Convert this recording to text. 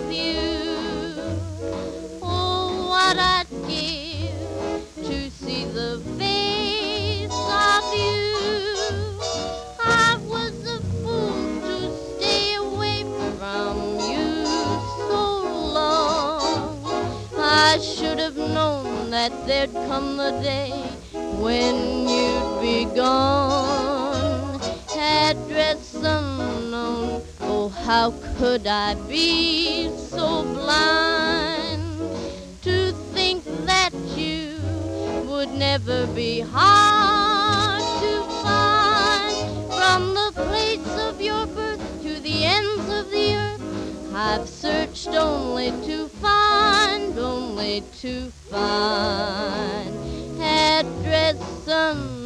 with you. Oh, what I'd give to see the face of you. I was a fool to stay away from you so long. I should have known that there'd come the day when you'd be gone. Address unknown, oh how could I be so blind to think that you would never be hard to find. From the place of your birth to the ends of the earth, I've searched only to find, only to find. Address unknown,